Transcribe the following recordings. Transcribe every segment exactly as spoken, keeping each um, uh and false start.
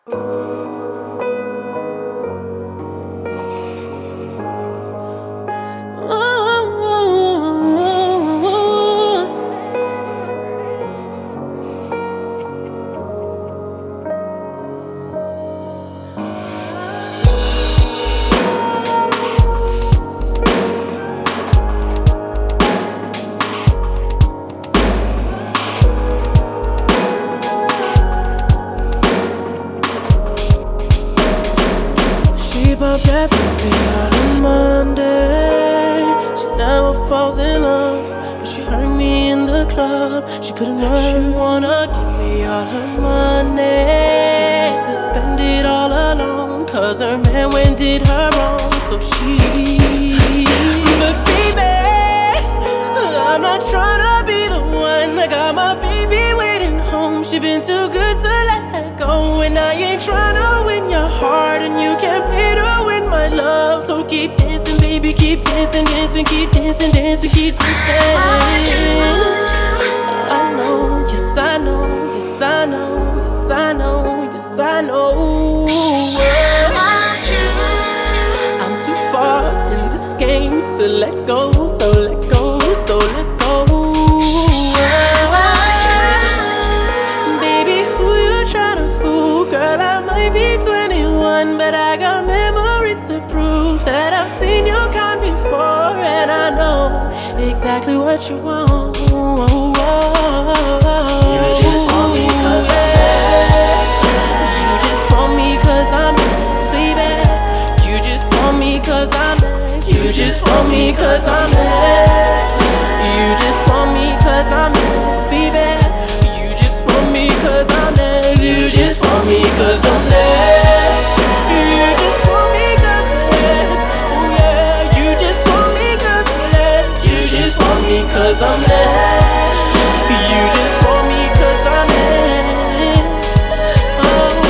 Up every on a Monday. She never falls in love, but she hurt me in the club. She put in work. She wanna give me all her money. She wants to spend it all alone, cause her man went did her wrong. So she, but baby, I'm not tryna be the one. I got my baby waiting home. She been too good to let go, and I ain't tryna win your heart, and you can't pay to win my love. So keep dancing, baby, keep dancing, dancing, keep dancing, dancing, keep dancing. I know, yes I know, yes I know, yes I know, yes I know. I'm too far in this game to let go, so let go, so let go. But I got memories to prove that I've seen your kind before, and I know exactly what you want. You just want me cause I'm next. You just want me cause I'm next, baby. You just want me cause I'm next. You just want me cause I'm next. You just want me cause I'm next, baby. You just want me cause I'm next. You just want me cause I'm next. Cause I'm next. You just want me cause I'm next. Oh.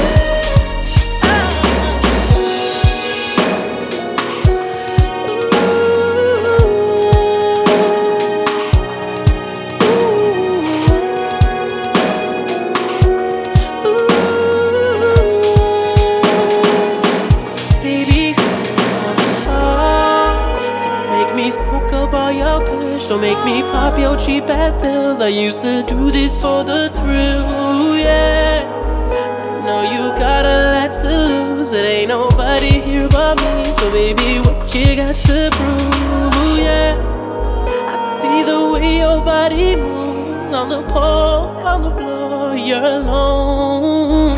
Ooh. Ooh. Baby, on the song. Don't make me smoke up all your kush. Don't make me pop your cheap ass pills. I used to do this for the thrill, yeah. I know you got a lot to lose, but ain't nobody here but me. So baby, what you got to prove, yeah. I see the way your body moves on the pole, on the floor, you're alone.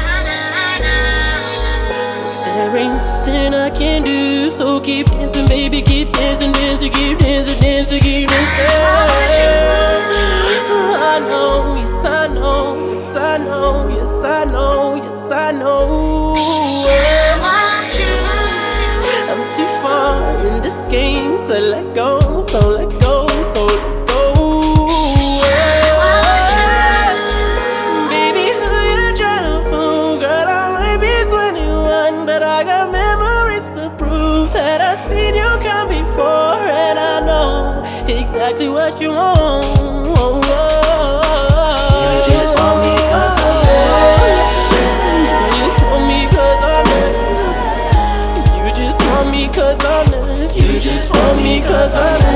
But there ain't nothing I can do, so keep dancing, baby, keep dancing, dancing, keep dancing, dancing, keep dancing. I know, yes I know, yes I know, yes I know, yes I know. I'm too far in this game to let go, so let go, so let go. Baby, who you tryna fool? Girl, I might be twenty-one, but I got memories to prove that I've seen you come before, and I know exactly what you want. You just want me cause I'm next. You just want me cause I'm next. You just want me cause I'm next. You just want me cause I'm next.